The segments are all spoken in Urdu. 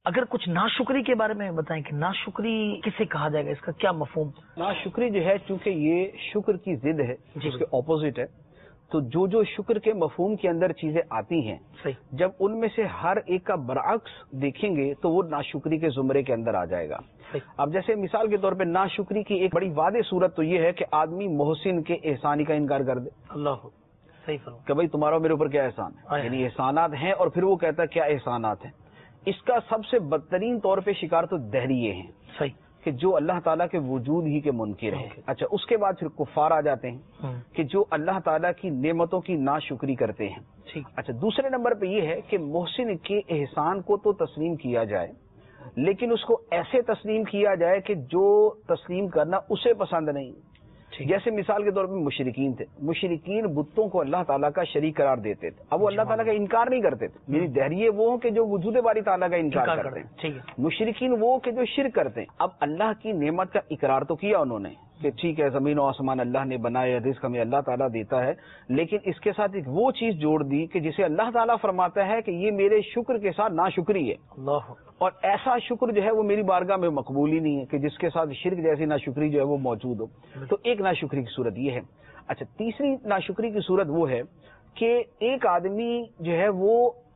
اگر کچھ ناشکری کے بارے میں بتائیں کہ ناشکری کسے کہا جائے گا، اس کا کیا مفہوم؟ ناشکری جو ہے چونکہ یہ شکر کی ضد ہے، اس کے اپوزٹ ہے، تو جو شکر کے مفہوم کے اندر چیزیں آتی ہیں جب ان میں سے ہر ایک کا برعکس دیکھیں گے تو وہ ناشکری کے زمرے کے اندر آ جائے گا۔ اب جیسے مثال کے طور پہ ناشکری کی ایک بڑی واضح صورت تو یہ ہے کہ آدمی محسن کے احسانی کا انکار کر دے، اللہ صحیح فرمایا کہ بھائی تمہارا میرے اوپر کیا احسان ہے، یعنی احسانات ہیں، اور پھر وہ کہتا ہے کیا احسانات ہیں۔ اس کا سب سے بدترین طور پہ شکار تو دہریے ہیں، صحیح، کہ جو اللہ تعالیٰ کے وجود ہی کے منکر ہیں۔ اچھا، اس کے بعد پھر کفار آ جاتے ہیں کہ جو اللہ تعالیٰ کی نعمتوں کی ناشکری کرتے ہیں۔ اچھا، دوسرے نمبر پہ یہ ہے کہ محسن کے احسان کو تو تسلیم کیا جائے، لیکن اس کو ایسے تسلیم کیا جائے کہ جو تسلیم کرنا اسے پسند نہیں۔ جیسے مثال کے طور پہ مشرکین تھے، مشرکین بتوں کو اللہ تعالیٰ کا شریک قرار دیتے تھے، اب وہ اللہ تعالیٰ کا انکار نہیں کرتے تھے، یعنی دہریے وہ کہ جو وجود باری تعالیٰ کا انکار کرتے ہیں، مشرکین وہ کہ جو شرک کرتے ہیں۔ اب اللہ کی نعمت کا اقرار تو کیا انہوں نے کہ ٹھیک ہے زمین و آسمان اللہ نے بنائے، رزق ہمیں اللہ تعالیٰ دیتا ہے، لیکن اس کے ساتھ ایک وہ چیز جوڑ دی کہ جسے اللہ تعالیٰ فرماتا ہے کہ یہ میرے شکر کے ساتھ ناشکری ہے، اور ایسا شکر جو ہے وہ میری بارگاہ میں مقبول ہی نہیں ہے کہ جس کے ساتھ شرک جیسی ناشکری جو ہے وہ موجود ہو۔ تو ایک ناشکری کی صورت یہ ہے۔ اچھا، تیسری ناشکری کی صورت وہ ہے کہ ایک آدمی جو ہے وہ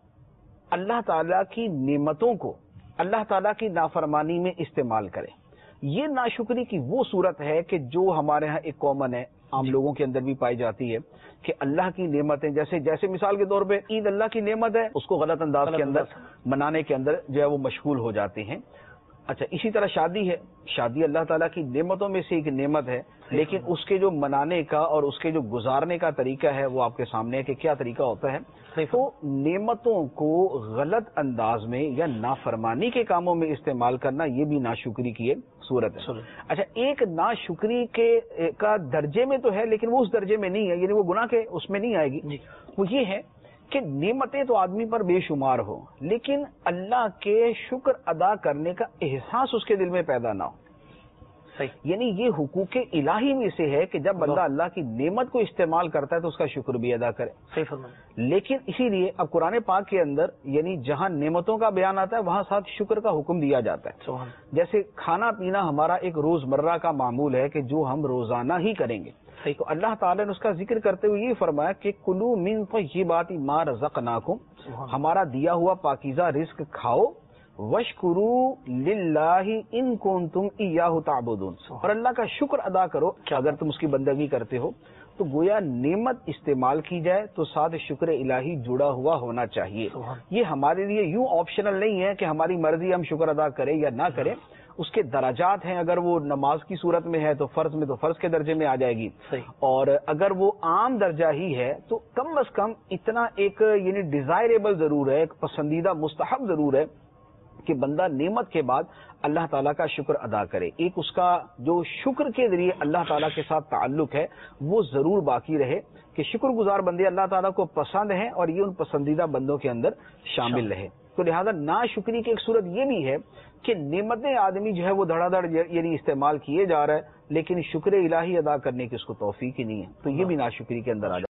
اللہ تعالیٰ کی نعمتوں کو اللہ تعالیٰ کی نافرمانی میں استعمال کرے۔ یہ ناشکری کی وہ صورت ہے کہ جو ہمارے ہاں ایک کامن ہے، عام لوگوں کے اندر بھی پائی جاتی ہے، کہ اللہ کی نعمتیں جیسے مثال کے طور پہ عید اللہ کی نعمت ہے، اس کو غلط انداز کے اندر منانے کے اندر جو ہے وہ مشغول ہو جاتے ہیں۔ اچھا، اسی طرح شادی ہے، شادی اللہ تعالیٰ کی نعمتوں میں سے ایک نعمت ہے، لیکن اس کے جو منانے کا اور اس کے جو گزارنے کا طریقہ ہے وہ آپ کے سامنے ہے کہ کیا طریقہ ہوتا ہے۔ تو نعمتوں کو غلط انداز میں یا نافرمانی کے کاموں میں استعمال کرنا یہ بھی ناشکری کی ایک صورت ہے۔ اچھا، ایک ناشکری کا درجے میں تو ہے لیکن وہ اس درجے میں نہیں ہے، یعنی وہ گناہ کے اس میں نہیں آئے گی، وہ یہ ہے کہ نعمتیں تو آدمی پر بے شمار ہو لیکن اللہ کے شکر ادا کرنے کا احساس اس کے دل میں پیدا نہ ہو۔ یعنی یہ حقوق الہی میں سے ہے کہ جب بندہ اللہ کی نعمت کو استعمال کرتا ہے تو اس کا شکر بھی ادا کرے۔ لیکن اسی لیے اب قرآن پاک کے اندر یعنی جہاں نعمتوں کا بیان آتا ہے وہاں ساتھ شکر کا حکم دیا جاتا ہے۔ جیسے کھانا پینا ہمارا ایک روزمرہ کا معمول ہے کہ جو ہم روزانہ ہی کریں گے، تو اللہ تعالیٰ نے اس کا ذکر کرتے ہوئے یہ فرمایا کہ کلوا من طیبات ما رزقناکم، ہمارا دیا ہوا پاکیزہ رزق کھاؤ، واشکروا للہ ان کنتم ایاہ تعبدون، اور اللہ کا شکر ادا کرو کہ اگر تم اس کی بندگی کرتے ہو۔ تو گویا نعمت استعمال کی جائے تو ساتھ شکر الہی جڑا ہوا ہونا چاہیے۔ یہ ہمارے لیے یوں آپشنل نہیں ہے کہ ہماری مرضی ہم شکر ادا کریں یا نہ کریں، اس کے درجات ہیں۔ اگر وہ نماز کی صورت میں ہے تو فرض کے درجے میں آ جائے گی، اور اگر وہ عام درجہ ہی ہے تو کم از کم اتنا ایک یعنی ڈیزائریبل ضرور ہے، ایک پسندیدہ مستحب ضرور ہے کہ بندہ نعمت کے بعد اللہ تعالیٰ کا شکر ادا کرے۔ ایک اس کا جو شکر کے ذریعے اللہ تعالیٰ کے ساتھ تعلق ہے وہ ضرور باقی رہے کہ شکر گزار بندے اللہ تعالیٰ کو پسند ہیں اور یہ ان پسندیدہ بندوں کے اندر شامل رہے۔ تو لہذا ناشکری کی ایک صورت یہ بھی ہے کہ نعمتیں آدمی جو ہے وہ دھڑا دھڑ یعنی استعمال کیے جا رہا ہے لیکن شکر الہی ادا کرنے کی اس کو توفیق ہی نہیں ہے، تو یہ بھی ناشکری کے اندر آ جاتا ہے۔